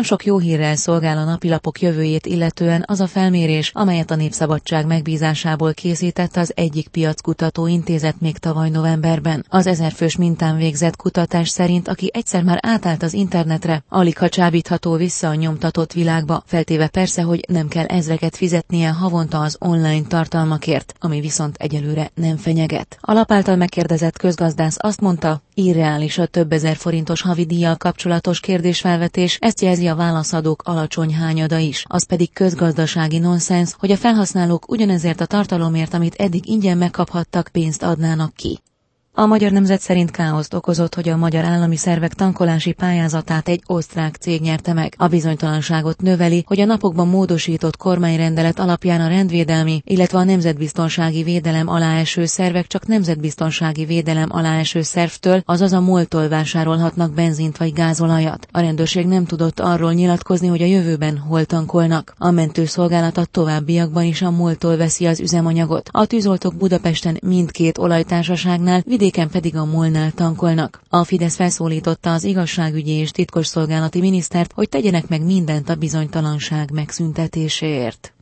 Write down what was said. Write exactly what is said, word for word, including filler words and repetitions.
Nem sok jó hírrel szolgál a napilapok jövőjét illetően az a felmérés, amelyet a Népszabadság megbízásából készített az egyik piackutató intézet még tavaly novemberben. Az ezerfős mintán végzett kutatás szerint, aki egyszer már átállt az internetre, aligha csábítható vissza a nyomtatott világba, feltéve persze, hogy nem kell ezreket fizetnie havonta az online tartalmakért, ami viszont egyelőre nem fenyeget. A lap által megkérdezett közgazdász azt mondta, irreális a több ezer forintos havidíjjal kapcsolatos kérdésfelvetés, ezt jelzi a válaszadók alacsony hányada is. Az pedig közgazdasági nonsens, hogy a felhasználók ugyanezért a tartalomért, amit eddig ingyen megkaphattak, pénzt adnának ki. A Magyar Nemzet szerint káoszt okozott, hogy a magyar állami szervek tankolási pályázatát egy osztrák cég nyerte meg. A bizonytalanságot növeli, hogy a napokban módosított kormányrendelet alapján a rendvédelmi, illetve a nemzetbiztonsági védelem alá eső szervek csak nemzetbiztonsági védelem alá eső szervtől, azaz a MOL-tól vásárolhatnak benzint vagy gázolajat. A rendőrség nem tudott arról nyilatkozni, hogy a jövőben hol tankolnak. A mentőszolgálat a továbbiakban is a MOL-tól veszi az üzemanyagot. A tűzoltók Budapesten mindkét olajtársaságnál, vidéken pedig a MOL-nál tankolnak. A Fidesz felszólította az igazságügyi és titkosszolgálati minisztert, hogy tegyenek meg mindent a bizonytalanság megszüntetéséért.